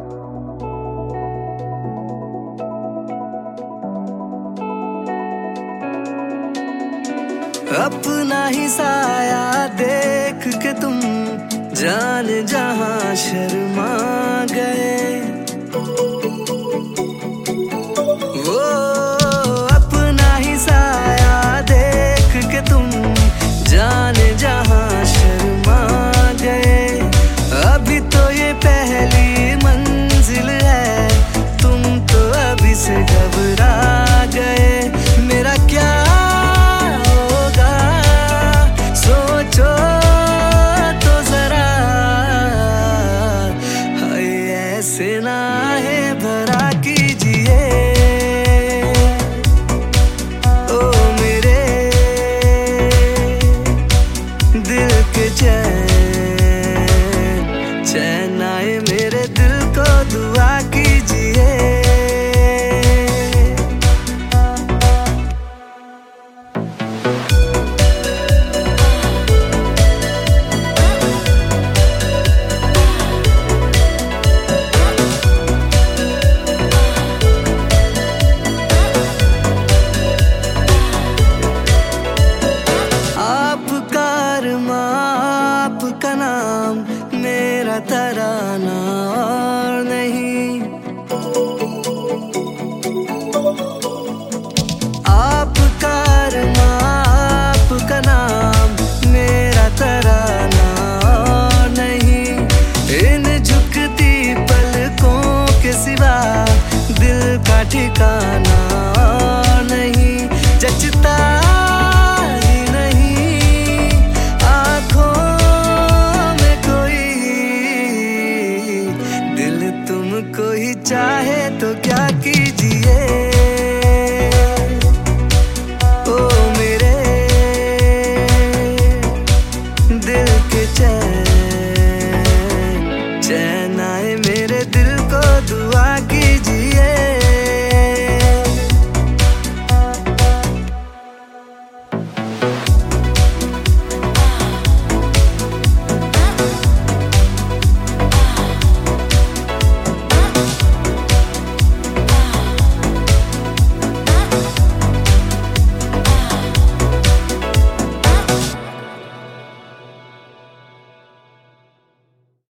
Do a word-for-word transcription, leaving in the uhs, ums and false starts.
अपना ही साया देख के तुम जाने जहां शर्मा गए। वो अपना ही साया देख के तुम जाने जहां शर्मा गए। अभी तो ये पहली मंजिल है, तुम तो अभी से घबरा गए। मेरा क्या होगा सोचो तो जरा, हाय ऐसे ना है भरा कीजिए। ओ मेरे दिल के चैन चैन आए, मेरे दिल को दुआ कीजिए। आपका नाम मेरा तराना और नहीं, आपका अरमा आपका नाम मेरा तराना और नहीं। इन झुकती पलकों के सिवा दिल का ठिकाना और नहीं। जचता कोई चाहे तो